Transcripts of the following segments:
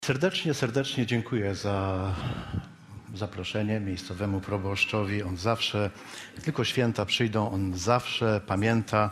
Serdecznie dziękuję za zaproszenie miejscowemu proboszczowi. On zawsze, jak tylko święta przyjdą, on zawsze pamięta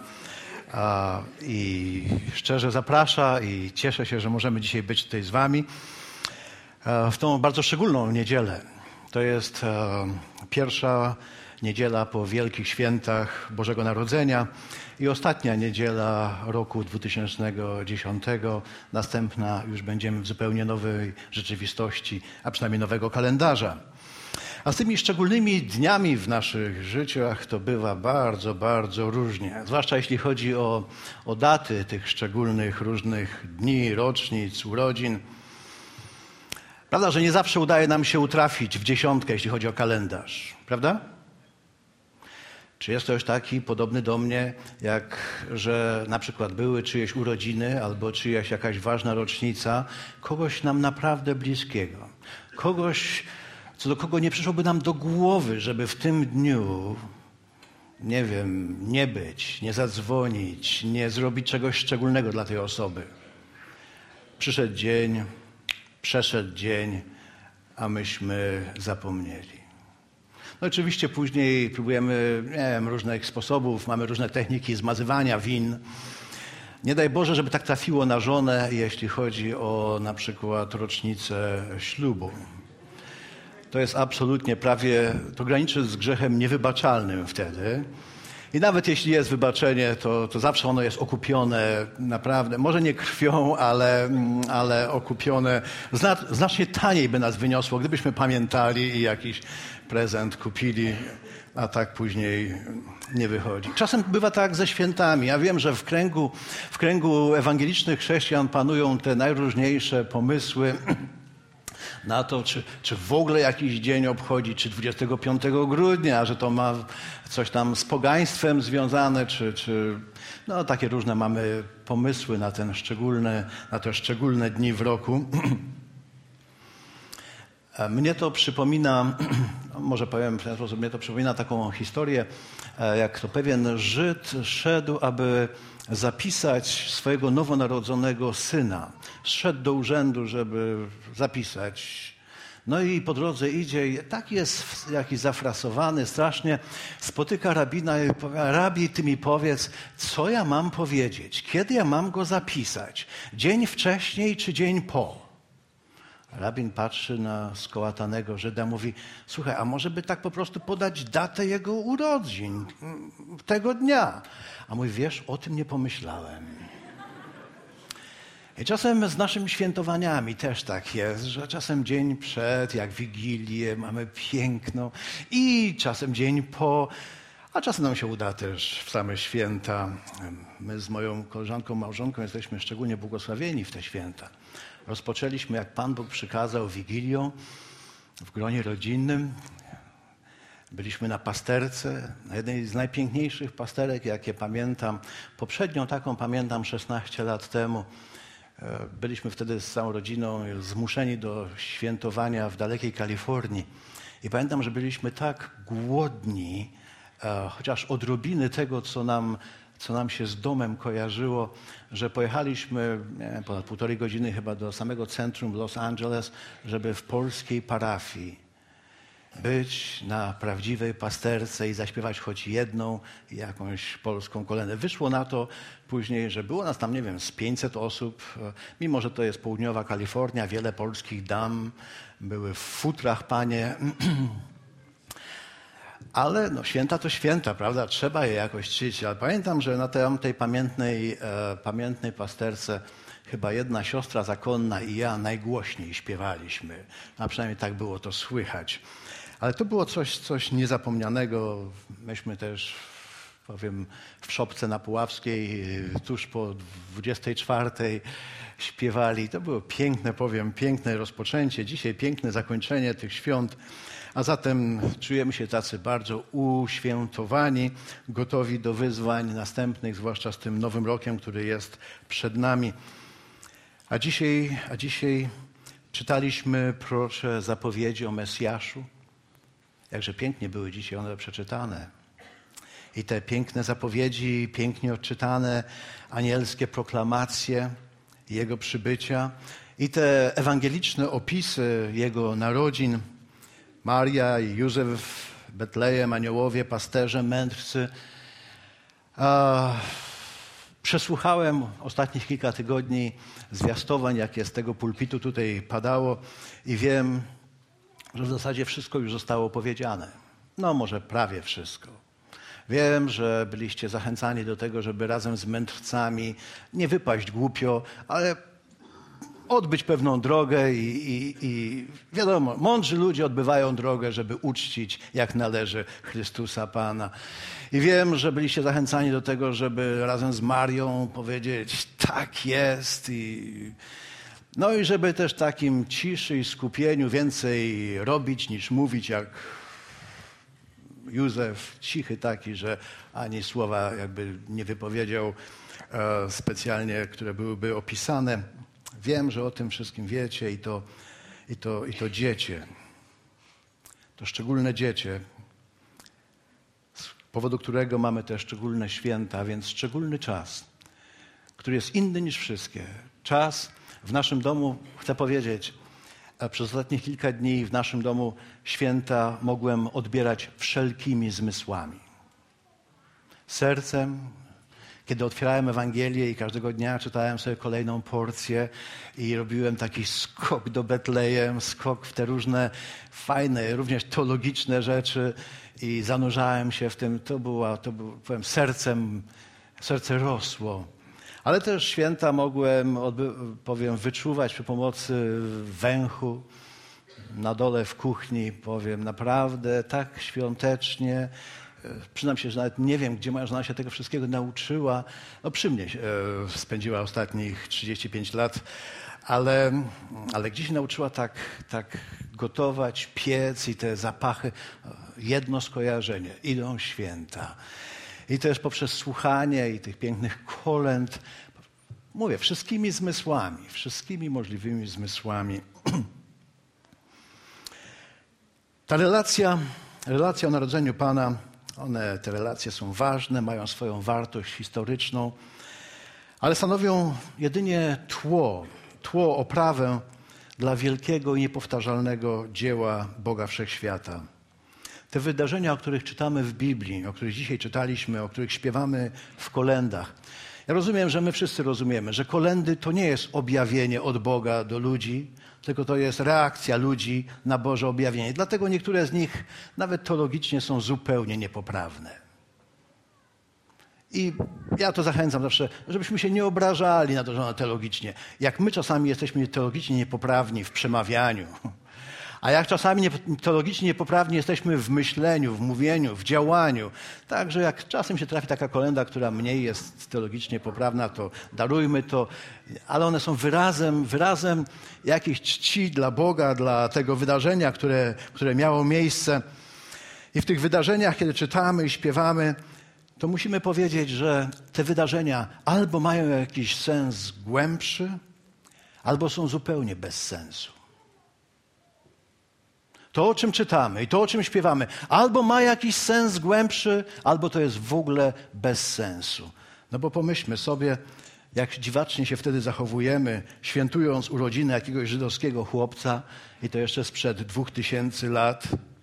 i szczerze zaprasza i cieszę się, że możemy dzisiaj być tutaj z wami w tą bardzo szczególną niedzielę. To jest pierwsza niedziela po Wielkich Świętach Bożego Narodzenia i ostatnia niedziela roku 2010. Następna już będziemy w zupełnie nowej rzeczywistości, a przynajmniej nowego kalendarza. A z tymi szczególnymi dniami w naszych życiach to bywa bardzo różnie. Zwłaszcza jeśli chodzi o daty tych szczególnych różnych dni, rocznic, urodzin. Prawda, że nie zawsze udaje nam się utrafić w dziesiątkę, jeśli chodzi o kalendarz. Prawda? Czy jest ktoś taki podobny do mnie, że na przykład były czyjeś urodziny albo czyjaś jakaś ważna rocznica, kogoś nam naprawdę bliskiego, kogoś, co do kogo nie przyszłoby nam do głowy, żeby w tym dniu, nie być, nie zadzwonić, nie zrobić czegoś szczególnego dla tej osoby. Przyszedł dzień, przeszedł dzień, a myśmy zapomnieli. No oczywiście później próbujemy, różnych sposobów, mamy różne techniki zmazywania win. Nie daj Boże, żeby tak trafiło na żonę, jeśli chodzi o na przykład rocznicę ślubu. To jest absolutnie to graniczy z grzechem niewybaczalnym wtedy. I nawet jeśli jest wybaczenie, to zawsze ono jest okupione naprawdę, może nie krwią, ale okupione. Znacznie taniej by nas wyniosło, gdybyśmy pamiętali i jakiś prezent kupili, a tak później nie wychodzi. Czasem bywa tak ze świętami. Ja wiem, że w kręgu ewangelicznych chrześcijan panują te najróżniejsze pomysły na to, czy w ogóle jakiś dzień obchodzi, czy 25 grudnia, że to ma coś tam z pogaństwem związane, no takie różne mamy pomysły na te szczególne dni w roku. Mnie to przypomina, może powiem w ten sposób, mnie to przypomina taką historię, jak to pewien Żyd szedł, aby zapisać swojego nowonarodzonego syna. Szedł do urzędu, żeby zapisać. No i po drodze idzie i tak jest jakiś zafrasowany strasznie. Spotyka rabina i powie: Rabi, ty mi powiedz, co ja mam powiedzieć? Kiedy ja mam go zapisać? Dzień wcześniej czy dzień po? Rabin patrzy na skołatanego Żyda, mówi: słuchaj, a może by tak po prostu podać datę jego urodzin, tego dnia? A mówi: wiesz, o tym nie pomyślałem. I czasem z naszymi świętowaniami też tak jest, że czasem dzień przed, jak Wigilię, mamy piękną i czasem dzień po, a czasem nam się uda też w same święta. My z moją koleżanką, małżonką jesteśmy szczególnie błogosławieni w te święta. Rozpoczęliśmy, jak Pan Bóg przykazał, Wigilią w gronie rodzinnym. Byliśmy na pasterce, na jednej z najpiękniejszych pasterek, jakie pamiętam. Poprzednią taką pamiętam 16 lat temu. Byliśmy wtedy z całą rodziną zmuszeni do świętowania w dalekiej Kalifornii. I pamiętam, że byliśmy tak głodni, chociaż odrobiny tego, co nam się z domem kojarzyło, że pojechaliśmy ponad 1,5 godziny chyba do samego centrum Los Angeles, żeby w polskiej parafii być na prawdziwej pasterce i zaśpiewać choć jedną jakąś polską kolędę. Wyszło na to później, że było nas tam, z 500 osób, mimo że to jest południowa Kalifornia, wiele polskich dam, były w futrach panie. Ale święta to święta, prawda? Trzeba je jakoś czcić. Ale pamiętam, że na tej pamiętnej pasterce chyba jedna siostra zakonna i ja najgłośniej śpiewaliśmy. A przynajmniej tak było to słychać. Ale to było coś niezapomnianego. Myśmy też, w szopce na Puławskiej tuż po 24 śpiewali. To było piękne rozpoczęcie. Dzisiaj piękne zakończenie tych świąt. A zatem czujemy się tacy bardzo uświętowani, gotowi do wyzwań następnych, zwłaszcza z tym nowym rokiem, który jest przed nami. A dzisiaj czytaliśmy prorocze zapowiedzi o Mesjaszu. Jakże pięknie były dzisiaj one przeczytane. I te piękne zapowiedzi, pięknie odczytane, anielskie proklamacje Jego przybycia. I te ewangeliczne opisy Jego narodzin, Maria i Józef, Betlejem, aniołowie, pasterze, mędrcy. Przesłuchałem ostatnich kilka tygodni zwiastowań, jakie z tego pulpitu tutaj padało i wiem, że w zasadzie wszystko już zostało powiedziane. No może prawie wszystko. Wiem, że byliście zachęcani do tego, żeby razem z mędrcami nie wypaść głupio, ale odbyć pewną drogę i wiadomo, mądrzy ludzie odbywają drogę, żeby uczcić jak należy Chrystusa Pana. I wiem, że byliście zachęcani do tego, żeby razem z Marią powiedzieć tak jest no i żeby też takim ciszy i skupieniu więcej robić niż mówić, jak Józef, cichy taki, że ani słowa jakby nie wypowiedział specjalnie, które byłyby opisane. Wiem, że o tym wszystkim wiecie i to dziecię. To szczególne dziecię, z powodu którego mamy te szczególne święta, więc szczególny czas, który jest inny niż wszystkie. Czas w naszym domu, chcę powiedzieć, przez ostatnich kilka dni w naszym domu święta mogłem odbierać wszelkimi zmysłami. Sercem, kiedy otwierałem Ewangelię i każdego dnia czytałem sobie kolejną porcję i robiłem taki skok do Betlejem, skok w te różne fajne, również teologiczne rzeczy i zanurzałem się w tym. Powiem, serce rosło. Ale też święta mogłem, wyczuwać przy pomocy węchu na dole w kuchni, naprawdę tak świątecznie. Przyznam się, że nawet nie wiem, gdzie moja żona się tego wszystkiego nauczyła. No przy mnie spędziła ostatnich 35 lat, ale gdzieś się nauczyła tak gotować, piec i te zapachy. Jedno skojarzenie, idą święta. I też poprzez słuchanie i tych pięknych kolęd, mówię, wszystkimi zmysłami, wszystkimi możliwymi zmysłami. Ta relacja o narodzeniu Pana, te relacje są ważne, mają swoją wartość historyczną, ale stanowią jedynie tło, oprawę dla wielkiego i niepowtarzalnego dzieła Boga Wszechświata. Te wydarzenia, o których czytamy w Biblii, o których dzisiaj czytaliśmy, o których śpiewamy w kolędach. Ja rozumiem, że my wszyscy rozumiemy, że kolędy to nie jest objawienie od Boga do ludzi, tylko to jest reakcja ludzi na Boże objawienie. Dlatego niektóre z nich nawet teologicznie są zupełnie niepoprawne. I ja to zachęcam zawsze, żebyśmy się nie obrażali na to, że one teologicznie. Jak my czasami jesteśmy teologicznie niepoprawni w przemawianiu, a jak czasami teologicznie niepoprawni jesteśmy w myśleniu, w mówieniu, w działaniu. Także jak czasem się trafi taka kolęda, która mniej jest teologicznie poprawna, to darujmy to, ale one są wyrazem jakiejś czci dla Boga, dla tego wydarzenia, które miało miejsce. I w tych wydarzeniach, kiedy czytamy i śpiewamy, to musimy powiedzieć, że te wydarzenia albo mają jakiś sens głębszy, albo są zupełnie bez sensu. To, o czym czytamy i to, o czym śpiewamy, albo ma jakiś sens głębszy, albo to jest w ogóle bez sensu. No bo pomyślmy sobie, jak dziwacznie się wtedy zachowujemy, świętując urodziny jakiegoś żydowskiego chłopca i to jeszcze sprzed 2000 lat,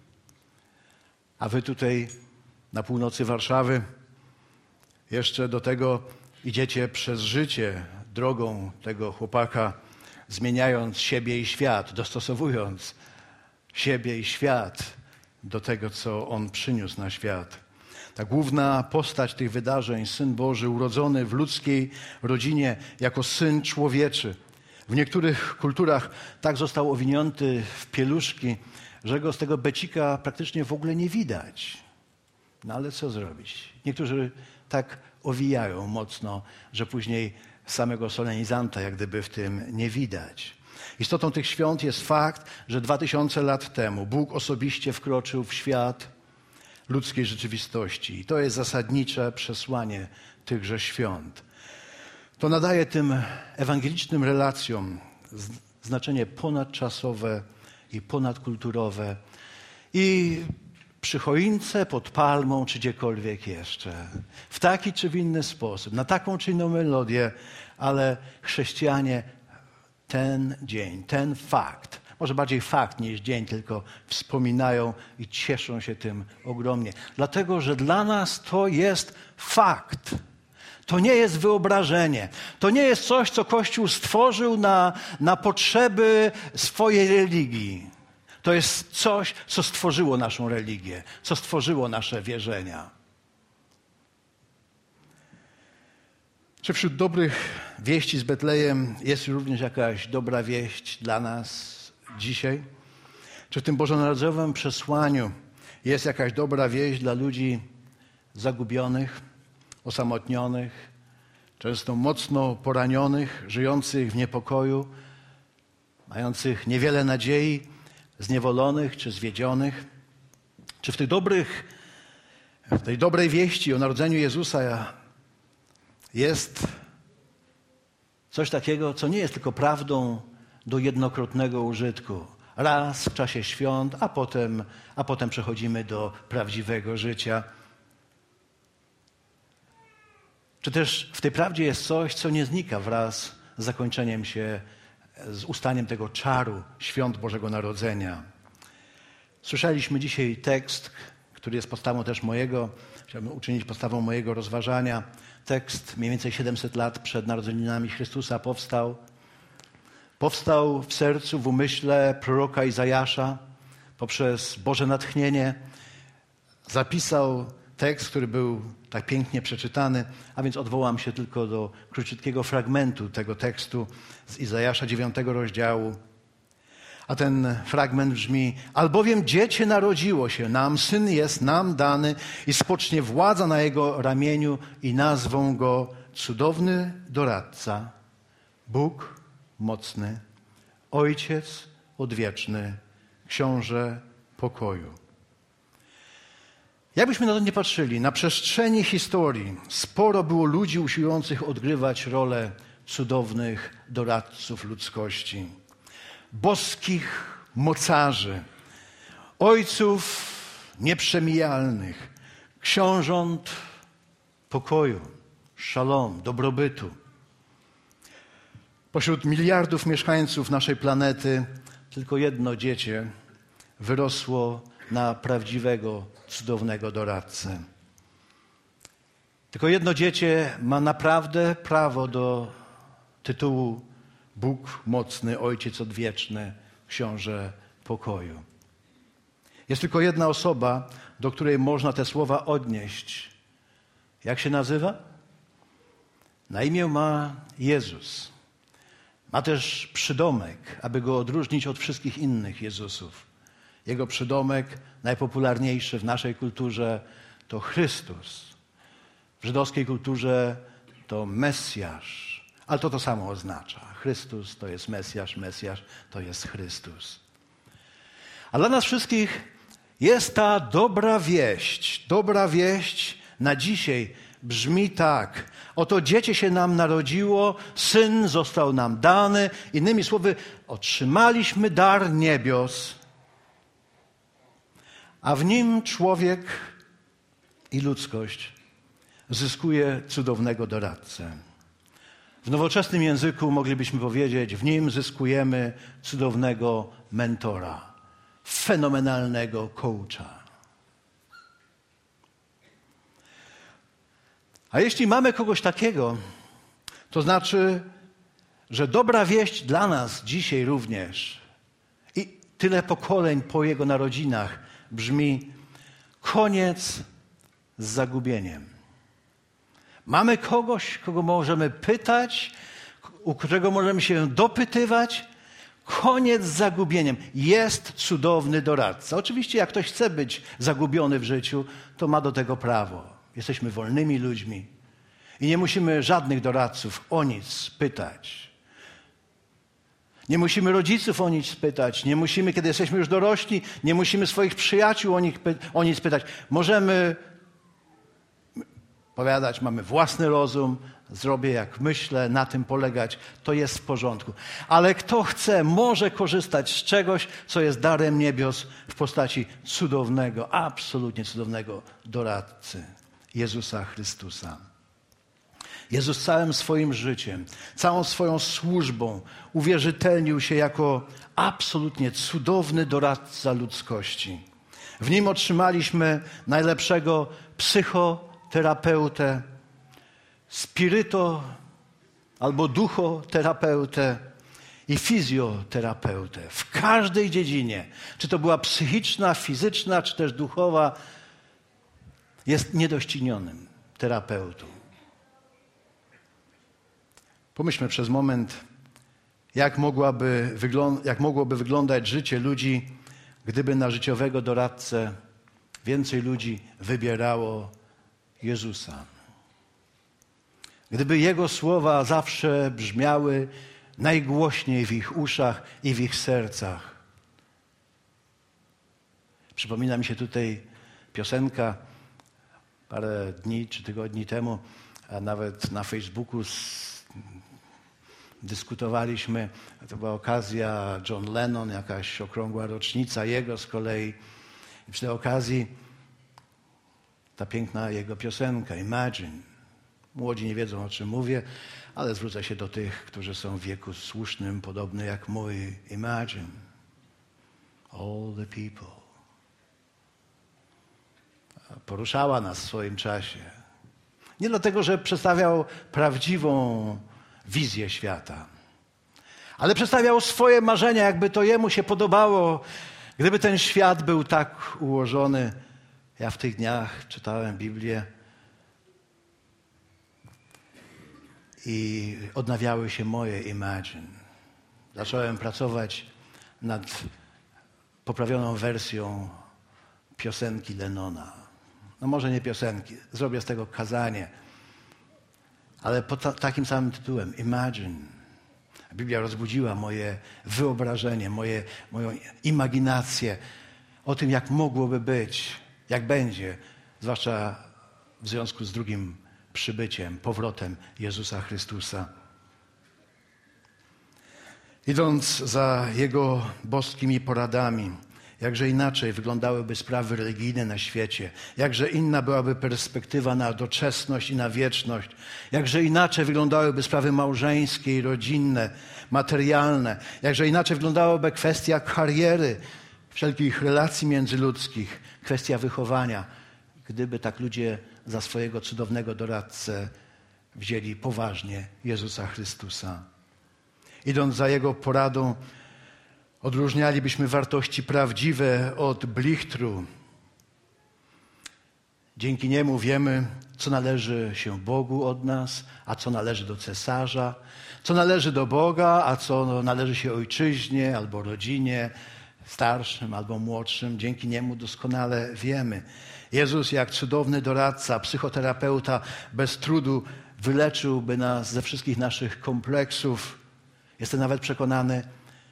a wy tutaj na północy Warszawy jeszcze do tego idziecie przez życie drogą tego chłopaka, zmieniając siebie i świat, dostosowując siebie i świat do tego, co On przyniósł na świat. Ta główna postać tych wydarzeń, Syn Boży, urodzony w ludzkiej rodzinie jako Syn Człowieczy. W niektórych kulturach tak został owinięty w pieluszki, że go z tego becika praktycznie w ogóle nie widać. No ale co zrobić? Niektórzy tak owijają mocno, że później samego solenizanta jak gdyby w tym nie widać. Istotą tych świąt jest fakt, że 2000 lat temu Bóg osobiście wkroczył w świat ludzkiej rzeczywistości. I to jest zasadnicze przesłanie tychże świąt. To nadaje tym ewangelicznym relacjom znaczenie ponadczasowe i ponadkulturowe. I przy choince, pod palmą, czy gdziekolwiek jeszcze. W taki czy w inny sposób, na taką czy inną melodię, ale chrześcijanie ten dzień, ten fakt, może bardziej fakt niż dzień, tylko wspominają i cieszą się tym ogromnie. Dlatego, że dla nas to jest fakt. To nie jest wyobrażenie. To nie jest coś, co Kościół stworzył na potrzeby swojej religii. To jest coś, co stworzyło naszą religię, co stworzyło nasze wierzenia. Czy wśród dobrych wieści z Betlejem jest również jakaś dobra wieść dla nas dzisiaj? Czy w tym bożonarodzeniowym przesłaniu jest jakaś dobra wieść dla ludzi zagubionych, osamotnionych, często mocno poranionych, żyjących w niepokoju, mających niewiele nadziei, zniewolonych czy zwiedzionych? Czy w tej dobrej wieści o narodzeniu Jezusa jest coś takiego, co nie jest tylko prawdą do jednokrotnego użytku? Raz w czasie świąt, a potem przechodzimy do prawdziwego życia. Czy też w tej prawdzie jest coś, co nie znika wraz z zakończeniem się, z ustaniem tego czaru świąt Bożego Narodzenia? Słyszeliśmy dzisiaj tekst, który jest podstawą też chciałbym uczynić podstawą mojego rozważania. Tekst mniej więcej 700 lat przed narodzeninami Chrystusa powstał w sercu, w umyśle proroka Izajasza poprzez Boże natchnienie. Zapisał tekst, który był tak pięknie przeczytany, a więc odwołam się tylko do króciutkiego fragmentu tego tekstu z Izajasza 9 rozdziału. A ten fragment brzmi: albowiem dziecię narodziło się nam, syn jest nam dany i spocznie władza na jego ramieniu i nazwą go Cudowny Doradca, Bóg Mocny, Ojciec Odwieczny, Książę Pokoju. Jakbyśmy na to nie patrzyli, na przestrzeni historii sporo było ludzi usiłujących odgrywać rolę cudownych doradców ludzkości, boskich mocarzy, ojców nieprzemijalnych, książąt pokoju, szalom, dobrobytu. Pośród miliardów mieszkańców naszej planety tylko jedno dziecię wyrosło na prawdziwego, cudownego doradcę. Tylko jedno dziecię ma naprawdę prawo do tytułu Bóg Mocny, Ojciec Odwieczny, Książę Pokoju. Jest tylko jedna osoba, do której można te słowa odnieść. Jak się nazywa? Na imię ma Jezus. Ma też przydomek, aby go odróżnić od wszystkich innych Jezusów. Jego przydomek, najpopularniejszy w naszej kulturze, to Chrystus. W żydowskiej kulturze to Mesjasz. Ale to samo oznacza. Chrystus to jest Mesjasz, Mesjasz to jest Chrystus. A dla nas wszystkich jest ta dobra wieść. Dobra wieść na dzisiaj brzmi tak. Oto dziecię się nam narodziło, syn został nam dany. Innymi słowy, otrzymaliśmy dar niebios, a w nim człowiek i ludzkość zyskuje cudownego doradcę. W nowoczesnym języku moglibyśmy powiedzieć, w nim zyskujemy cudownego mentora, fenomenalnego coacha. A jeśli mamy kogoś takiego, to znaczy, że dobra wieść dla nas dzisiaj również i tyle pokoleń po jego narodzinach brzmi: koniec z zagubieniem. Mamy kogoś, kogo możemy pytać, u którego możemy się dopytywać. Koniec z zagubieniem. Jest cudowny doradca. Oczywiście jak ktoś chce być zagubiony w życiu, to ma do tego prawo. Jesteśmy wolnymi ludźmi i nie musimy żadnych doradców o nic pytać. Nie musimy rodziców o nic pytać. Nie musimy, kiedy jesteśmy już dorośli, nie musimy swoich przyjaciół o nic pytać. Możemy powiadać, mamy własny rozum, zrobię jak myślę, na tym polegać, to jest w porządku. Ale kto chce, może korzystać z czegoś, co jest darem niebios w postaci cudownego, absolutnie cudownego doradcy, Jezusa Chrystusa. Jezus całym swoim życiem, całą swoją służbą uwierzytelnił się jako absolutnie cudowny doradca ludzkości. W Nim otrzymaliśmy najlepszego psychoterapeutę, spiryto albo duchoterapeutę i fizjoterapeutę. W każdej dziedzinie, czy to była psychiczna, fizyczna, czy też duchowa, jest niedoścignionym terapeutą. Pomyślmy przez moment, jak mogłoby wyglądać życie ludzi, gdyby na życiowego doradcę więcej ludzi wybierało Jezusa. Gdyby Jego słowa zawsze brzmiały najgłośniej w ich uszach i w ich sercach. Przypomina mi się tutaj piosenka parę dni czy tygodni temu, a nawet na Facebooku dyskutowaliśmy. To była okazja John Lennon, jakaś okrągła rocznica jego z kolei. I przy tej okazji ta piękna jego piosenka, Imagine. Młodzi nie wiedzą, o czym mówię, ale zwrócę się do tych, którzy są w wieku słusznym, podobny jak mój. Imagine all the people. Poruszała nas w swoim czasie. Nie dlatego, że przedstawiał prawdziwą wizję świata, ale przedstawiał swoje marzenia, jakby to jemu się podobało, gdyby ten świat był tak ułożony. Ja w tych dniach czytałem Biblię i odnawiały się moje imagine. Zacząłem pracować nad poprawioną wersją piosenki Lennona. No może nie piosenki, zrobię z tego kazanie, ale pod takim samym tytułem, Imagine. Biblia rozbudziła moje wyobrażenie, moją imaginację o tym, jak mogłoby być, jak będzie, zwłaszcza w związku z drugim przybyciem, powrotem Jezusa Chrystusa. Idąc za Jego boskimi poradami, jakże inaczej wyglądałyby sprawy religijne na świecie, jakże inna byłaby perspektywa na doczesność i na wieczność, jakże inaczej wyglądałyby sprawy małżeńskie i rodzinne, materialne, jakże inaczej wyglądałaby kwestia kariery, wszelkich relacji międzyludzkich, kwestia wychowania, gdyby tak ludzie za swojego cudownego doradcę wzięli poważnie Jezusa Chrystusa. Idąc za Jego poradą, odróżnialibyśmy wartości prawdziwe od blichtru. Dzięki niemu wiemy, co należy się Bogu od nas, a co należy do cesarza, co należy do Boga, a co należy się ojczyźnie albo rodzinie, starszym albo młodszym. Dzięki niemu doskonale wiemy. Jezus jak cudowny doradca, psychoterapeuta bez trudu wyleczyłby nas ze wszystkich naszych kompleksów. Jestem nawet przekonany,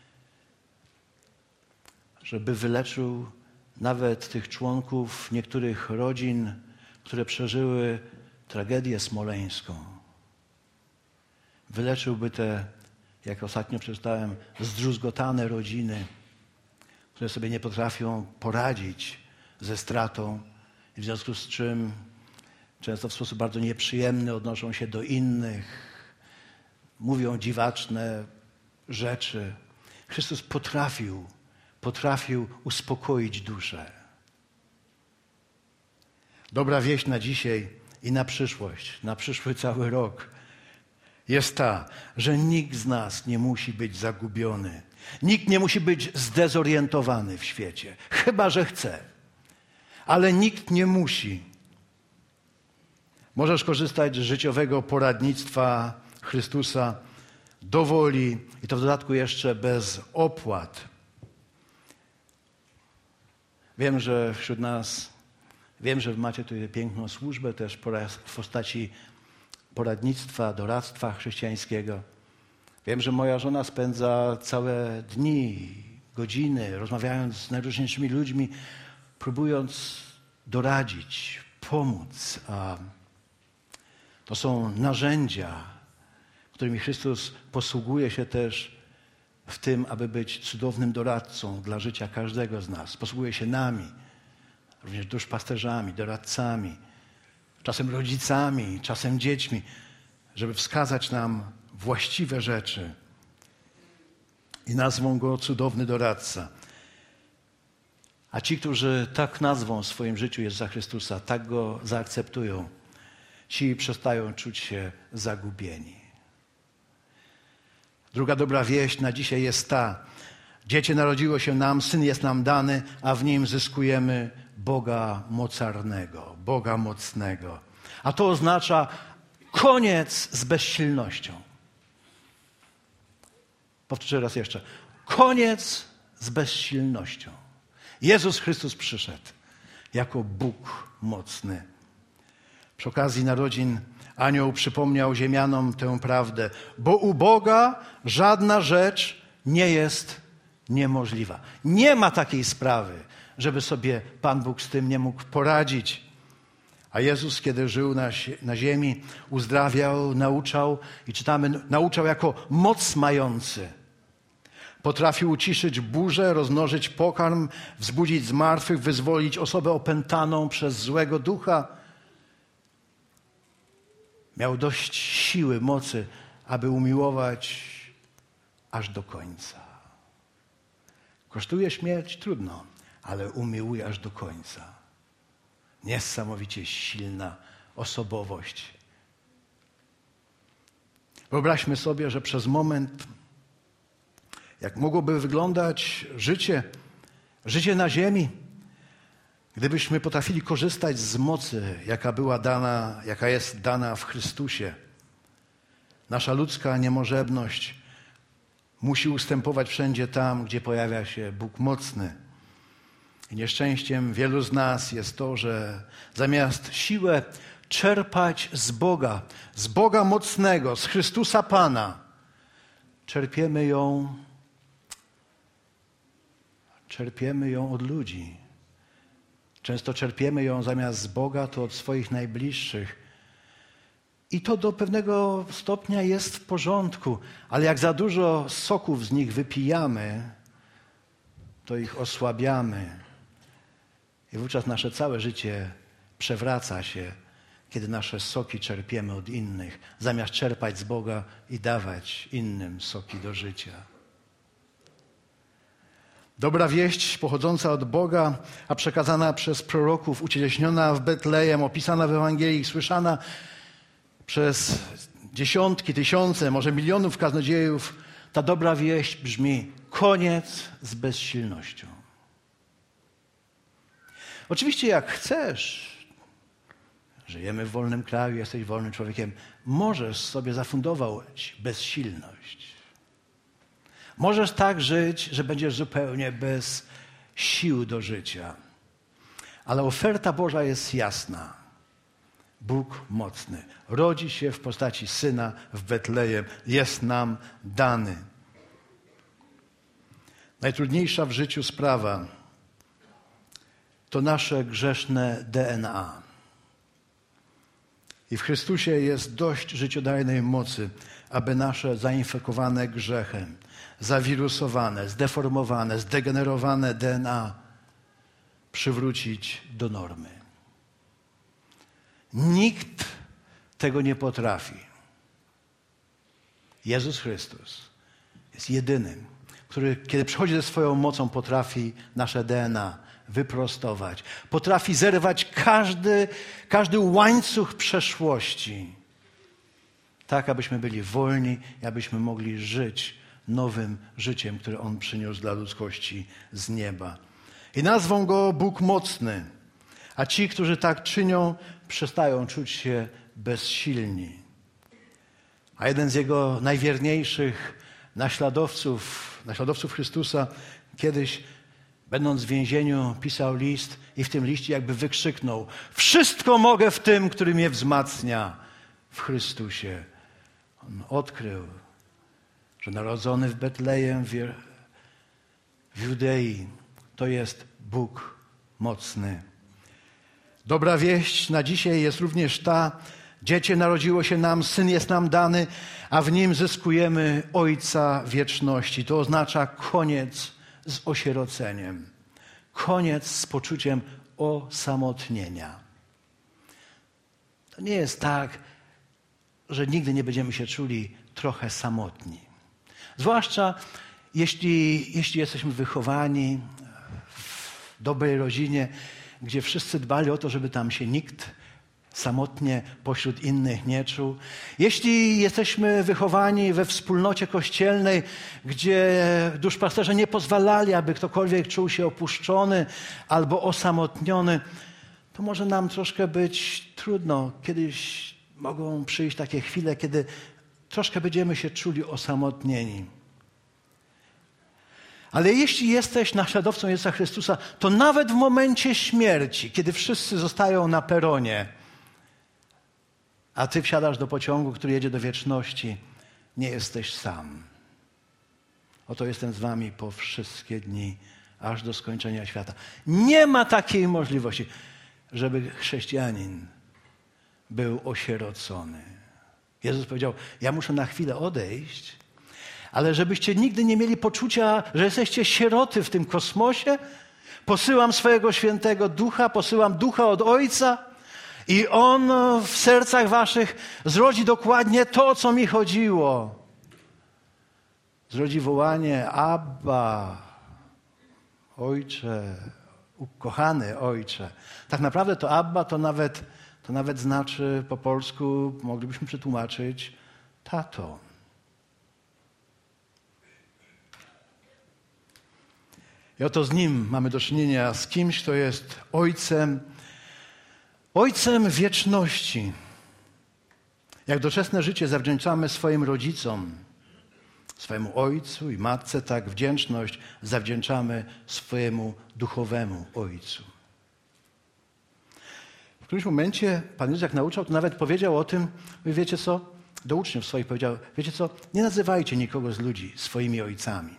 żeby wyleczył nawet tych członków niektórych rodzin, które przeżyły tragedię smoleńską. Wyleczyłby te, jak ostatnio przeczytałem, zdruzgotane rodziny, które sobie nie potrafią poradzić ze stratą i w związku z czym często w sposób bardzo nieprzyjemny odnoszą się do innych, mówią dziwaczne rzeczy. Chrystus potrafił uspokoić duszę. Dobra wieść na dzisiaj i na przyszłość, na przyszły cały rok jest ta, że nikt z nas nie musi być zagubiony. Nikt nie musi być zdezorientowany w świecie, chyba że chce. Ale nikt nie musi. Możesz korzystać z życiowego poradnictwa Chrystusa do woli i to w dodatku jeszcze bez opłat. Wiem, że wśród nas, wiem, że macie tutaj piękną służbę też w postaci poradnictwa, doradztwa chrześcijańskiego. Wiem, że moja żona spędza całe dni, godziny rozmawiając z najróżniejszymi ludźmi, próbując doradzić, pomóc. A to są narzędzia, którymi Chrystus posługuje się też w tym, aby być cudownym doradcą dla życia każdego z nas. Posługuje się nami, również duszpasterzami, doradcami, czasem rodzicami, czasem dziećmi. żeby wskazać nam właściwe rzeczy. I nazwą Go cudowny doradca. A ci, którzy tak nazwą w swoim życiu Jezusa Chrystusa, tak Go zaakceptują, ci przestają czuć się zagubieni. Druga dobra wieść na dzisiaj jest ta. Dziecię narodziło się nam, Syn jest nam dany, a w Nim zyskujemy Boga mocarnego, Boga mocnego. A to oznacza koniec z bezsilnością. Powtórzę raz jeszcze. Koniec z bezsilnością. Jezus Chrystus przyszedł jako Bóg mocny. Przy okazji narodzin anioł przypomniał ziemianom tę prawdę, bo u Boga żadna rzecz nie jest niemożliwa. Nie ma takiej sprawy, żeby sobie Pan Bóg z tym nie mógł poradzić. A Jezus, kiedy żył na ziemi, uzdrawiał, nauczał i czytamy, nauczał jako moc mający. Potrafił uciszyć burzę, rozmnożyć pokarm, wzbudzić zmartwych, wyzwolić osobę opętaną przez złego ducha. Miał dość siły, mocy, aby umiłować aż do końca. Kosztuje śmierć? Trudno, ale umiłuje aż do końca. Niesamowicie silna osobowość. Wyobraźmy sobie, że przez moment, jak mogłoby wyglądać życie na ziemi, gdybyśmy potrafili korzystać z mocy, jaka jest dana w Chrystusie. Nasza ludzka niemożebność musi ustępować wszędzie tam, gdzie pojawia się Bóg mocny. I nieszczęściem wielu z nas jest to, że zamiast siłę czerpać z Boga mocnego, z Chrystusa Pana, czerpiemy ją od ludzi. Często czerpiemy ją zamiast z Boga, to od swoich najbliższych. I to do pewnego stopnia jest w porządku, ale jak za dużo soków z nich wypijamy, to ich osłabiamy. I wówczas nasze całe życie przewraca się, kiedy nasze soki czerpiemy od innych, zamiast czerpać z Boga i dawać innym soki do życia. Dobra wieść pochodząca od Boga, a przekazana przez proroków, ucieleśniona w Betlejem, opisana w Ewangelii, słyszana przez dziesiątki, tysiące, może milionów kaznodziejów, ta dobra wieść brzmi: koniec z bezsilnością. Oczywiście jak chcesz, żyjemy w wolnym kraju, jesteś wolnym człowiekiem, możesz sobie zafundować bezsilność. Możesz tak żyć, że będziesz zupełnie bez sił do życia. Ale oferta Boża jest jasna. Bóg mocny rodzi się w postaci Syna w Betlejem. Jest nam dany. Najtrudniejsza w życiu sprawa to nasze grzeszne DNA. I w Chrystusie jest dość życiodajnej mocy, aby nasze zainfekowane grzechem, zawirusowane, zdeformowane, zdegenerowane DNA przywrócić do normy. Nikt tego nie potrafi. Jezus Chrystus jest jedynym, który, kiedy przychodzi ze swoją mocą, potrafi nasze DNA wyprostować. Potrafi zerwać każdy łańcuch przeszłości. Tak, abyśmy byli wolni i abyśmy mogli żyć nowym życiem, które On przyniósł dla ludzkości z nieba. I nazwą Go Bóg mocny. A ci, którzy tak czynią, przestają czuć się bezsilni. A jeden z Jego najwierniejszych naśladowców Chrystusa, kiedyś, będąc w więzieniu, pisał list i w tym liście jakby wykrzyknął: wszystko mogę w tym, który mnie wzmacnia w Chrystusie. On odkrył, że narodzony w Betlejem w Judei to jest Bóg mocny. Dobra wieść na dzisiaj jest również ta: dziecię narodziło się nam, Syn jest nam dany, a w Nim zyskujemy Ojca wieczności. To oznacza koniec z osieroceniem. Koniec z poczuciem osamotnienia. To nie jest tak, że nigdy nie będziemy się czuli trochę samotni. Zwłaszcza jeśli jesteśmy wychowani w dobrej rodzinie, gdzie wszyscy dbali o to, żeby tam się nikt samotnie pośród innych nie czuł. Jeśli jesteśmy wychowani we wspólnocie kościelnej, gdzie duszpasterze nie pozwalali, aby ktokolwiek czuł się opuszczony albo osamotniony, to może nam troszkę być trudno. Kiedyś mogą przyjść takie chwile, kiedy troszkę będziemy się czuli osamotnieni. Ale jeśli jesteś naśladowcą Jezusa Chrystusa, to nawet w momencie śmierci, kiedy wszyscy zostają na peronie, a ty wsiadasz do pociągu, który jedzie do wieczności, nie jesteś sam. Oto jestem z wami po wszystkie dni, aż do skończenia świata. Nie ma takiej możliwości, żeby chrześcijanin był osierocony. Jezus powiedział, ja muszę na chwilę odejść, ale żebyście nigdy nie mieli poczucia, że jesteście sieroty w tym kosmosie, posyłam swojego świętego Ducha, posyłam Ducha od Ojca i On w sercach waszych zrodzi dokładnie to, o co mi chodziło. Zrodzi wołanie Abba, Ojcze, ukochany Ojcze. Tak naprawdę to Abba to nawet znaczy po polsku, moglibyśmy przetłumaczyć, tato. I oto z Nim mamy do czynienia, z kimś, kto jest Ojcem wieczności. Jak doczesne życie zawdzięczamy swoim rodzicom, swojemu ojcu i matce, tak wdzięczność zawdzięczamy swojemu duchowemu Ojcu. W którymś momencie Pan Jezus, jak nauczał, to nawet powiedział o tym, wiecie co, do uczniów swoich powiedział, wiecie co, nie nazywajcie nikogo z ludzi swoimi ojcami.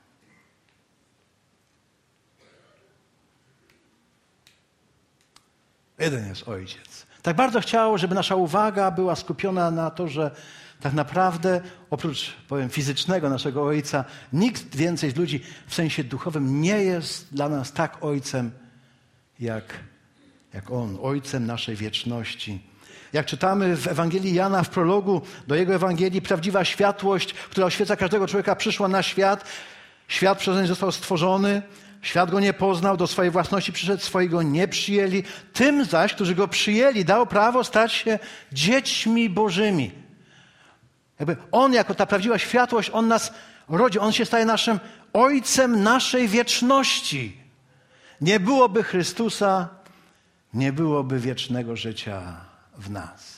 Jeden jest Ojciec. Tak bardzo chciał, żeby nasza uwaga była skupiona na to, że tak naprawdę oprócz, powiem, fizycznego naszego Ojca, nikt więcej z ludzi w sensie duchowym nie jest dla nas tak Ojcem, jak On, Ojcem naszej wieczności. Jak czytamy w Ewangelii Jana, w prologu do jego Ewangelii, prawdziwa światłość, która oświeca każdego człowieka, przyszła na świat. Świat przez niego został stworzony. Świat go nie poznał, do swojej własności przyszedł, swojego nie przyjęli. Tym zaś, którzy go przyjęli, dał prawo stać się dziećmi Bożymi. Jakby On, jako ta prawdziwa światłość, On nas rodzi. On się staje naszym Ojcem naszej wieczności. Nie byłoby Chrystusa, nie byłoby wiecznego życia w nas.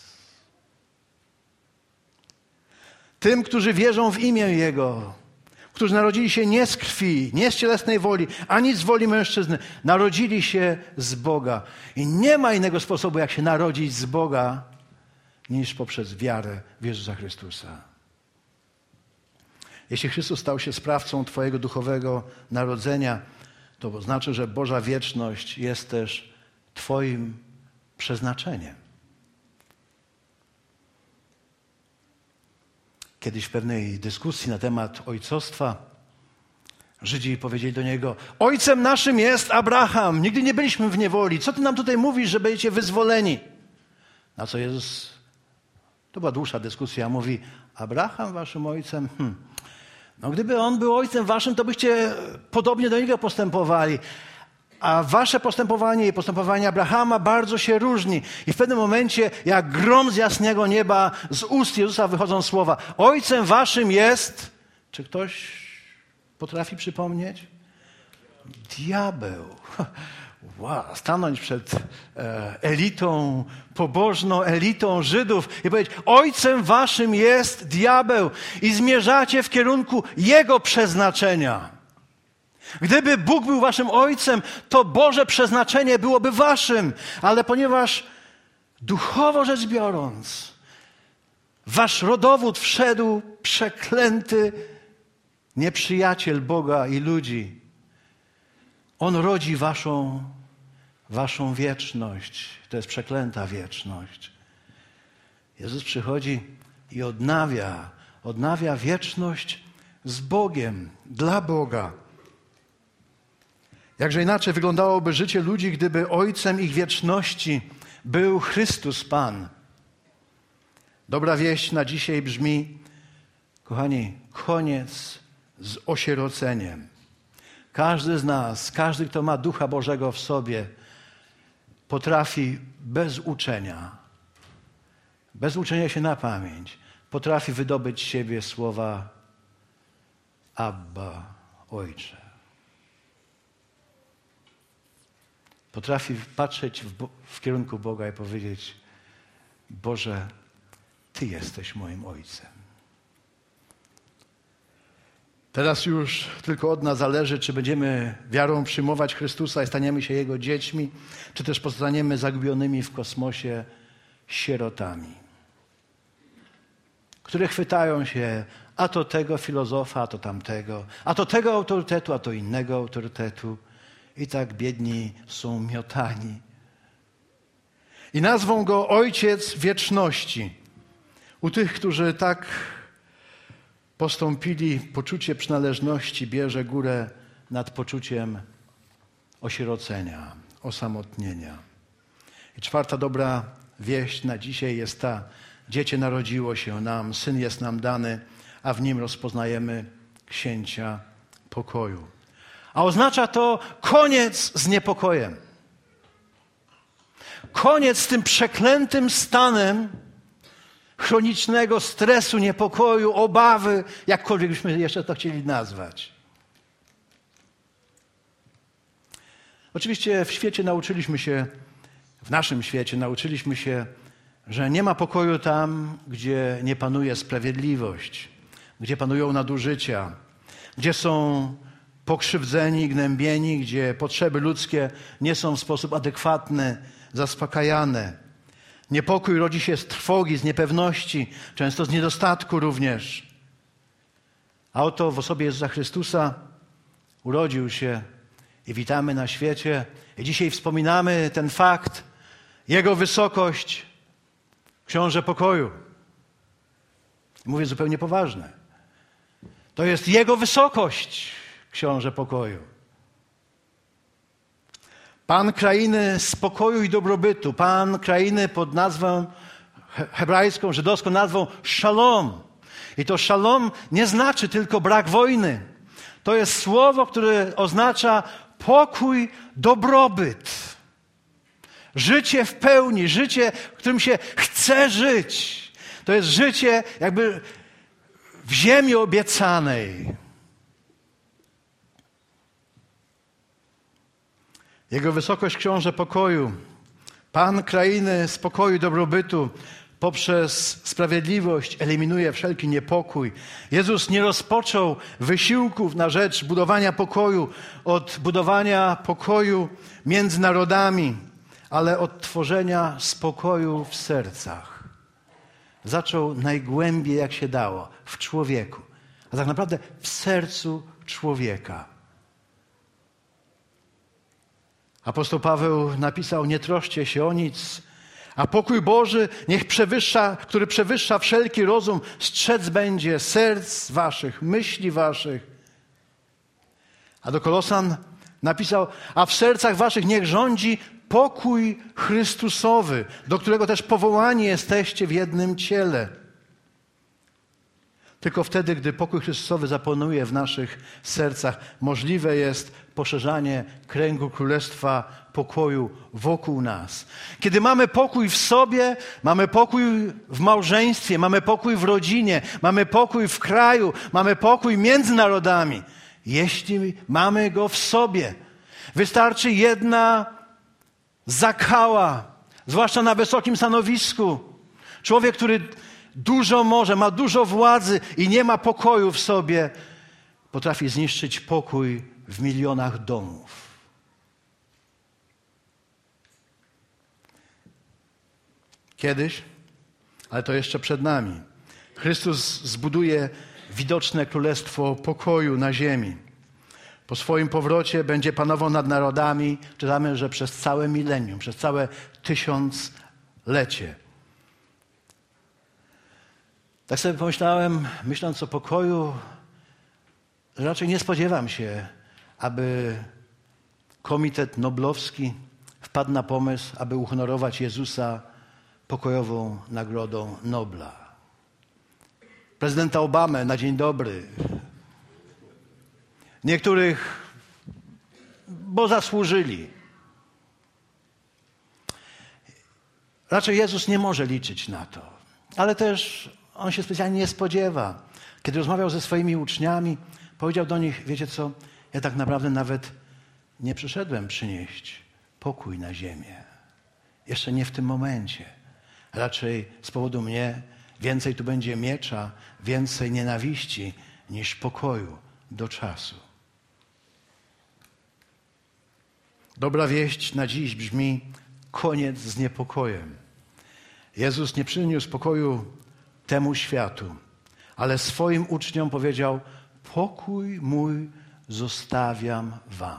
Tym, którzy wierzą w imię Jego, którzy narodzili się nie z krwi, nie z cielesnej woli, ani z woli mężczyzny, narodzili się z Boga. I nie ma innego sposobu, jak się narodzić z Boga, niż poprzez wiarę w Jezusa Chrystusa. Jeśli Chrystus stał się sprawcą twojego duchowego narodzenia, to znaczy, że Boża wieczność jest też twoim przeznaczeniem. Kiedyś w pewnej dyskusji na temat ojcostwa Żydzi powiedzieli do Niego, Ojcem naszym jest Abraham, nigdy nie byliśmy w niewoli. Co Ty nam tutaj mówisz, że będziecie wyzwoleni? Na co Jezus, to była dłuższa dyskusja, mówi, Abraham waszym ojcem? No gdyby on był ojcem waszym, to byście podobnie do niego postępowali. A wasze postępowanie i postępowanie Abrahama bardzo się różni. I w pewnym momencie, jak grom z jasnego nieba, z ust Jezusa wychodzą słowa. Ojcem waszym jest... Czy ktoś potrafi przypomnieć? Diabeł. Wow, stanąć przed elitą, pobożną elitą Żydów i powiedzieć, ojcem waszym jest diabeł i zmierzacie w kierunku jego przeznaczenia. Gdyby Bóg był waszym ojcem, to Boże przeznaczenie byłoby waszym, ale ponieważ duchowo rzecz biorąc, wasz rodowód wszedł przeklęty nieprzyjaciel Boga i ludzi. On rodzi waszą wieczność. To jest przeklęta wieczność. Jezus przychodzi i odnawia wieczność z Bogiem, dla Boga. Jakże inaczej wyglądałoby życie ludzi, gdyby ojcem ich wieczności był Chrystus Pan. Dobra wieść na dzisiaj brzmi, kochani, koniec z osieroceniem. Każdy z nas, każdy, kto ma Ducha Bożego w sobie, potrafi bez uczenia się na pamięć, potrafi wydobyć z siebie słowa Abba, Ojcze. Potrafi patrzeć w kierunku Boga i powiedzieć, Boże, Ty jesteś moim Ojcem. Teraz już tylko od nas zależy, czy będziemy wiarą przyjmować Chrystusa i staniemy się Jego dziećmi, czy też pozostaniemy zagubionymi w kosmosie sierotami, które chwytają się a to tego filozofa, a to tamtego, a to tego autorytetu, a to innego autorytetu i tak biedni są miotani. I nazwą Go Ojciec Wieczności. U tych, którzy tak postąpili, poczucie przynależności bierze górę nad poczuciem osierocenia, osamotnienia. I czwarta dobra wieść na dzisiaj jest ta: dziecię narodziło się nam, syn jest nam dany, a w nim rozpoznajemy księcia pokoju. A oznacza to koniec z niepokojem. Koniec z tym przeklętym stanem chronicznego stresu, niepokoju, obawy, jakkolwiek byśmy jeszcze to chcieli nazwać. Oczywiście w naszym świecie nauczyliśmy się, że nie ma pokoju tam, gdzie nie panuje sprawiedliwość, gdzie panują nadużycia, gdzie są pokrzywdzeni, gnębieni, gdzie potrzeby ludzkie nie są w sposób adekwatny zaspokajane. Niepokój rodzi się z trwogi, z niepewności, często z niedostatku również. A oto w osobie Jezusa Chrystusa urodził się i witamy na świecie. I dzisiaj wspominamy ten fakt, Jego wysokość, książę pokoju. Mówię zupełnie poważnie. To jest Jego wysokość, książę pokoju. Pan krainy spokoju i dobrobytu. Pan krainy pod nazwą hebrajską, żydowską nazwą szalom. I to szalom nie znaczy tylko brak wojny. To jest słowo, które oznacza pokój, dobrobyt. Życie w pełni, życie, w którym się chce żyć. To jest życie jakby w ziemi obiecanej. Jego wysokość książę pokoju, Pan krainy spokoju i dobrobytu poprzez sprawiedliwość eliminuje wszelki niepokój. Jezus nie rozpoczął wysiłków na rzecz budowania pokoju od budowania pokoju między narodami, ale od tworzenia spokoju w sercach. Zaczął najgłębiej jak się dało, w człowieku, a tak naprawdę w sercu człowieka. Apostoł Paweł napisał: nie troszcie się o nic, a pokój Boży który przewyższa wszelki rozum, strzec będzie serc waszych, myśli waszych. A do Kolosan napisał: a w sercach waszych niech rządzi pokój Chrystusowy, do którego też powołani jesteście w jednym ciele. Tylko wtedy, gdy pokój Chrystusowy zapanuje w naszych sercach, możliwe jest poszerzanie kręgu Królestwa Pokoju wokół nas. Kiedy mamy pokój w sobie, mamy pokój w małżeństwie, mamy pokój w rodzinie, mamy pokój w kraju, mamy pokój między narodami. Jeśli mamy go w sobie, wystarczy jedna zakała, zwłaszcza na wysokim stanowisku. Człowiek, który dużo może, ma dużo władzy i nie ma pokoju w sobie, potrafi zniszczyć pokój w milionach domów. Kiedyś, ale to jeszcze przed nami, Chrystus zbuduje widoczne królestwo pokoju na ziemi. Po swoim powrocie będzie panował nad narodami, czytamy, że przez całe milenium, przez całe 1000-lecie. Tak sobie pomyślałem, myśląc o pokoju, że raczej nie spodziewam się, aby Komitet Noblowski wpadł na pomysł, aby uhonorować Jezusa pokojową Nagrodą Nobla. prezydenta Obamę na dzień dobry. Niektórych, bo zasłużyli. Raczej Jezus nie może liczyć na to. Ale też On się specjalnie nie spodziewa. Kiedy rozmawiał ze swoimi uczniami, powiedział do nich, wiecie co, ja tak naprawdę nawet nie przyszedłem przynieść pokój na ziemię. Jeszcze nie w tym momencie. Raczej z powodu mnie więcej tu będzie miecza, więcej nienawiści niż pokoju do czasu. Dobra wieść na dziś brzmi: koniec z niepokojem. Jezus nie przyniósł pokoju temu światu, ale swoim uczniom powiedział: pokój mój zostawiam wam.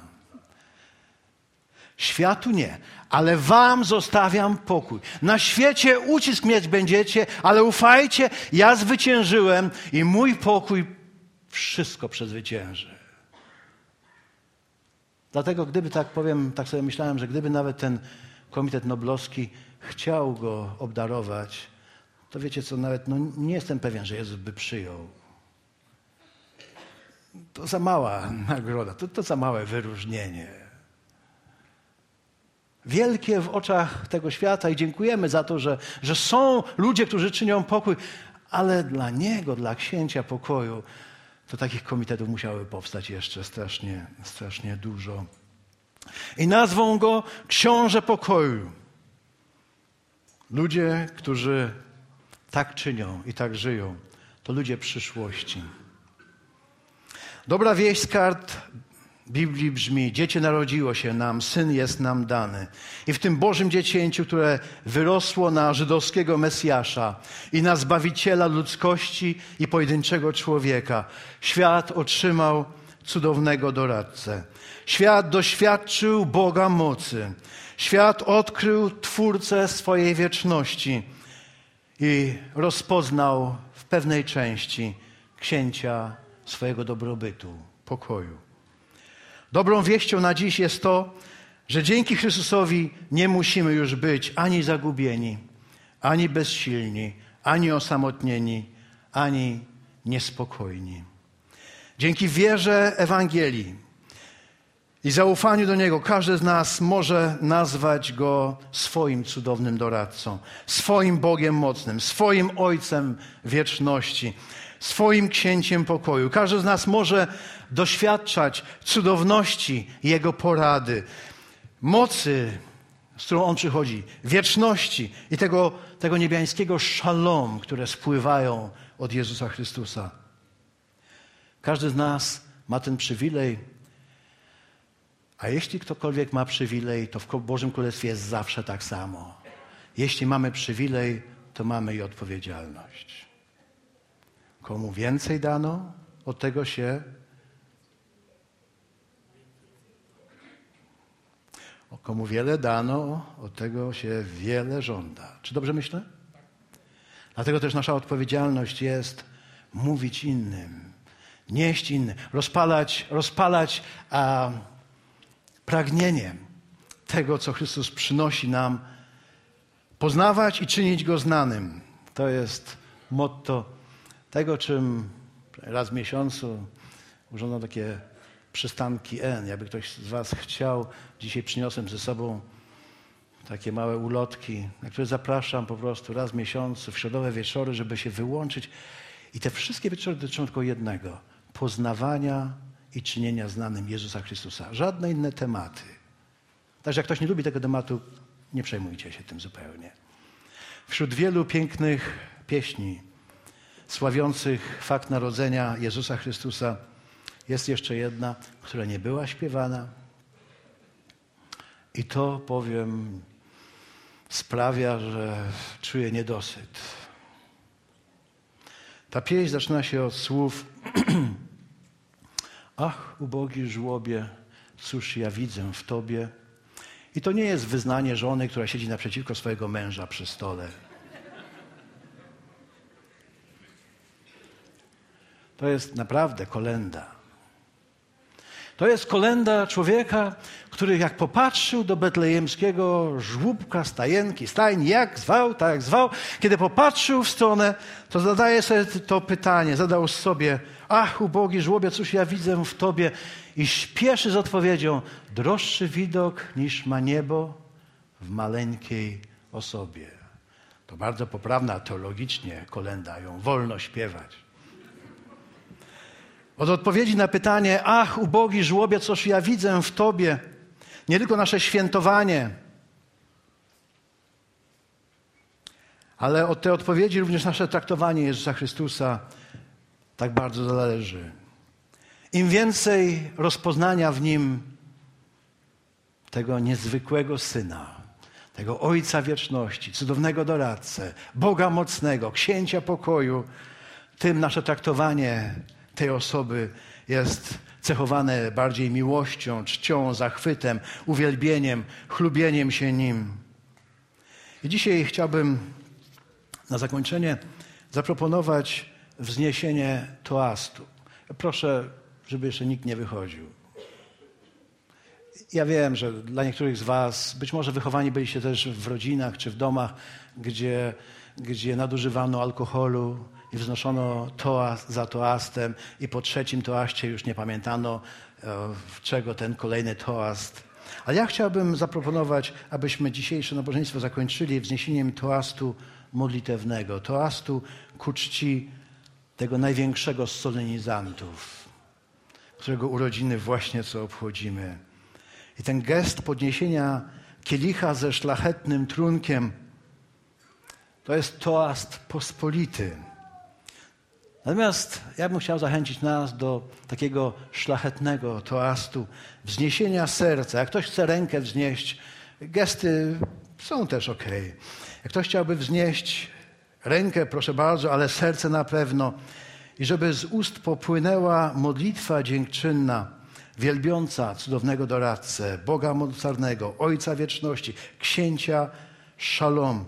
Światu nie, ale wam zostawiam pokój. Na świecie ucisk mieć będziecie, ale ufajcie, ja zwyciężyłem i mój pokój wszystko przezwycięży. Dlatego gdyby, tak powiem, tak sobie myślałem, że gdyby nawet ten Komitet Noblowski chciał go obdarować, to wiecie co, nawet nie jestem pewien, że Jezus by przyjął. To za mała nagroda, to za małe wyróżnienie. Wielkie w oczach tego świata i dziękujemy za to, że są ludzie, którzy czynią pokój, ale dla Niego, dla Księcia Pokoju, to takich komitetów musiały powstać jeszcze strasznie dużo. I nazwą go Książę Pokoju. Ludzie, którzy tak czynią i tak żyją, to ludzie przyszłości. Dobra wieść z kart Biblii brzmi: dziecię narodziło się nam, syn jest nam dany. I w tym Bożym dziecięciu, które wyrosło na żydowskiego Mesjasza i na Zbawiciela ludzkości i pojedynczego człowieka, świat otrzymał cudownego doradcę. Świat doświadczył Boga mocy. Świat odkrył Twórcę swojej wieczności i rozpoznał w pewnej części księcia swojego dobrobytu, pokoju. Dobrą wieścią na dziś jest to, że dzięki Chrystusowi nie musimy już być ani zagubieni, ani bezsilni, ani osamotnieni, ani niespokojni. Dzięki wierze Ewangelii i zaufaniu do Niego każdy z nas może nazwać Go swoim cudownym doradcą, swoim Bogiem mocnym, swoim Ojcem wieczności, swoim Księciem Pokoju. Każdy z nas może doświadczać cudowności Jego porady, mocy, z którą On przychodzi, wieczności i tego niebiańskiego szalom, które spływają od Jezusa Chrystusa. Każdy z nas ma ten przywilej, a jeśli ktokolwiek ma przywilej, to w Bożym Królestwie jest zawsze tak samo. Jeśli mamy przywilej, to mamy i odpowiedzialność. Komu więcej dano, od tego się... Komu wiele dano, od tego się wiele żąda. Czy dobrze myślę? Dlatego też nasza odpowiedzialność jest mówić innym, nieść innym, rozpalać pragnienie tego, co Chrystus przynosi nam, poznawać i czynić Go znanym. To jest motto tego, czym raz w miesiącu urządzam takie przystanki N. Jakby ktoś z was chciał, dzisiaj przyniosłem ze sobą takie małe ulotki, na które zapraszam po prostu raz w miesiącu, w środowe wieczory, żeby się wyłączyć. I te wszystkie wieczory dotyczą tylko jednego: poznawania i czynienia znanym Jezusa Chrystusa. Żadne inne tematy. Także jak ktoś nie lubi tego tematu, nie przejmujcie się tym zupełnie. Wśród wielu pięknych pieśni sławiących fakt narodzenia Jezusa Chrystusa jest jeszcze jedna, która nie była śpiewana. I to, powiem, sprawia, że czuję niedosyt. Ta pieśń zaczyna się od słów: ach, ubogi żłobie, cóż ja widzę w tobie. I to nie jest wyznanie żony, która siedzi naprzeciwko swojego męża przy stole. To jest naprawdę kolęda. To jest kolęda człowieka, który jak popatrzył do betlejemskiego żłóbka, stajni, jak zwał, tak jak zwał. Kiedy popatrzył w stronę, to zadaje sobie to pytanie, zadał sobie: ach, ubogi żłobie, cóż ja widzę w Tobie? I śpieszy z odpowiedzią: droższy widok niż ma niebo w maleńkiej osobie. To bardzo poprawna teologicznie kolęda, ją wolno śpiewać. Od odpowiedzi na pytanie: ach, ubogi żłobie, cóż ja widzę w Tobie? Nie tylko nasze świętowanie, ale od tej odpowiedzi również nasze traktowanie Jezusa Chrystusa tak bardzo zależy. Im więcej rozpoznania w Nim tego niezwykłego Syna, tego Ojca Wieczności, cudownego doradcę, Boga Mocnego, Księcia Pokoju, tym nasze traktowanie tej osoby jest cechowane bardziej miłością, czcią, zachwytem, uwielbieniem, chlubieniem się Nim. I dzisiaj chciałbym na zakończenie zaproponować wzniesienie toastu. Proszę, żeby jeszcze nikt nie wychodził. Ja wiem, że dla niektórych z was, być może wychowani byliście też w rodzinach czy w domach, gdzie nadużywano alkoholu i wznoszono toast za toastem i po trzecim toaście już nie pamiętano, czego ten kolejny toast. Ale ja chciałbym zaproponować, abyśmy dzisiejsze nabożeństwo zakończyli wzniesieniem toastu modlitewnego, toastu ku czci tego największego z solenizantów, którego urodziny właśnie co obchodzimy. I ten gest podniesienia kielicha ze szlachetnym trunkiem to jest toast pospolity. Natomiast ja bym chciał zachęcić nas do takiego szlachetnego toastu, wzniesienia serca. Jak ktoś chce rękę wznieść, gesty są też okej. Jak ktoś chciałby wznieść rękę, proszę bardzo, ale serce na pewno. I żeby z ust popłynęła modlitwa dziękczynna, wielbiąca cudownego doradcę, Boga Mocarnego, Ojca Wieczności, Księcia Szalom.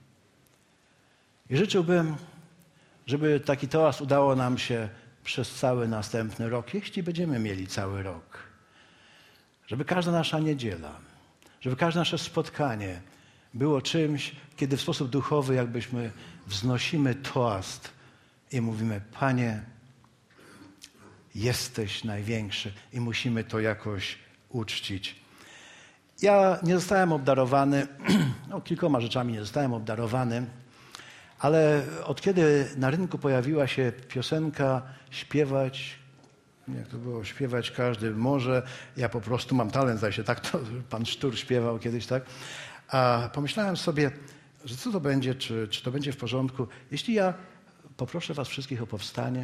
I życzyłbym, żeby taki toast udało nam się przez cały następny rok, jeśli będziemy mieli cały rok. Żeby każda nasza niedziela, żeby każde nasze spotkanie było czymś, kiedy w sposób duchowy jakbyśmy wznosimy toast i mówimy: Panie, jesteś największy i musimy to jakoś uczcić. Ja nie zostałem obdarowany, kilkoma rzeczami nie zostałem obdarowany, ale od kiedy na rynku pojawiła się piosenka śpiewać, jak to było, śpiewać każdy może, ja po prostu mam talent, zdaje się, tak to pan Sztur śpiewał kiedyś, tak? A pomyślałem sobie, że co to będzie, czy to będzie w porządku, jeśli ja poproszę was wszystkich o powstanie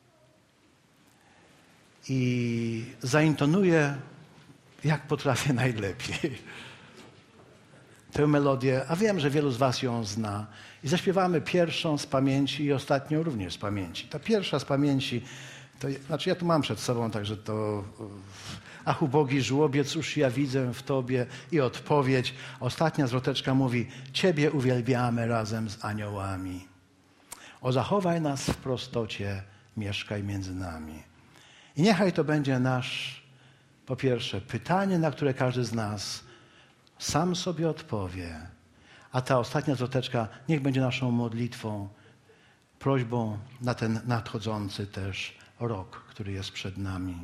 i zaintonuję, jak potrafię najlepiej, tę melodię, a wiem, że wielu z was ją zna. I zaśpiewamy pierwszą z pamięci i ostatnią również z pamięci. Ta pierwsza z pamięci, to znaczy ja tu mam przed sobą, także to ach, ubogi żłobie, cóż ja widzę w Tobie, i odpowiedź. Ostatnia zwroteczka mówi: Ciebie uwielbiamy razem z aniołami. O, zachowaj nas w prostocie, mieszkaj między nami. I niechaj to będzie nasz, po pierwsze, pytanie, na które każdy z nas sam sobie odpowie. A ta ostatnia zwroteczka niech będzie naszą modlitwą, prośbą na ten nadchodzący też rok, który jest przed nami.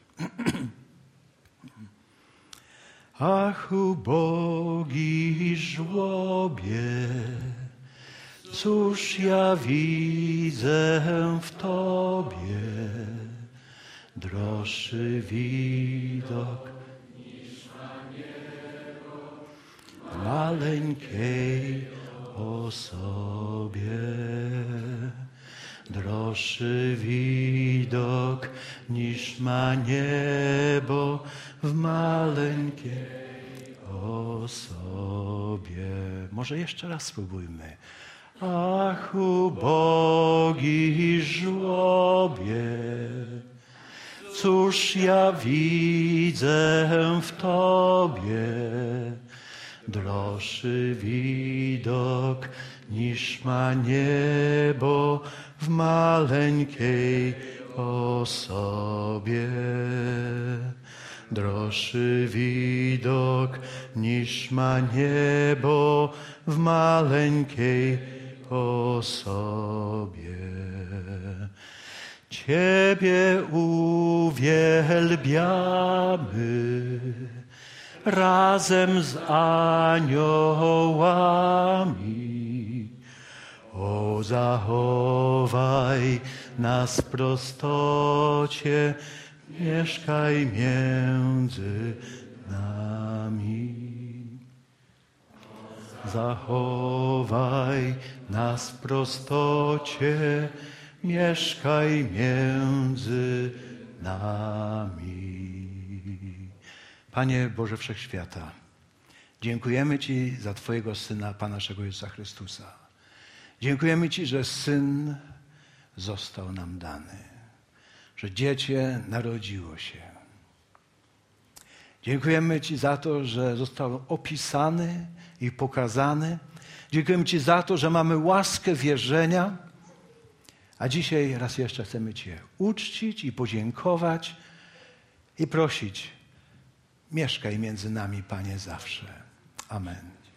Ach, ubogi żłobie, cóż ja widzę w Tobie, droższy widok w maleńkiej osobie, droższy widok niż ma niebo w maleńkiej osobie. Może jeszcze raz spróbujmy. Ach, ubogi żłobie, cóż ja widzę w Tobie, droższy widok niż ma niebo w maleńkiej osobie. droższy widok niż ma niebo w maleńkiej osobie. Ciebie uwielbiamy razem z aniołami. O, zachowaj nas w prostocie, mieszkaj między nami. Zachowaj nas w prostocie, mieszkaj między nami. Panie Boże Wszechświata, dziękujemy Ci za Twojego Syna, Pana naszego Jezusa Chrystusa. Dziękujemy Ci, że Syn został nam dany, że dziecię narodziło się. Dziękujemy Ci za to, że został opisany i pokazany. Dziękujemy Ci za to, że mamy łaskę wierzenia, a dzisiaj raz jeszcze chcemy Cię uczcić i podziękować i prosić, mieszkaj między nami, Panie, zawsze. Amen.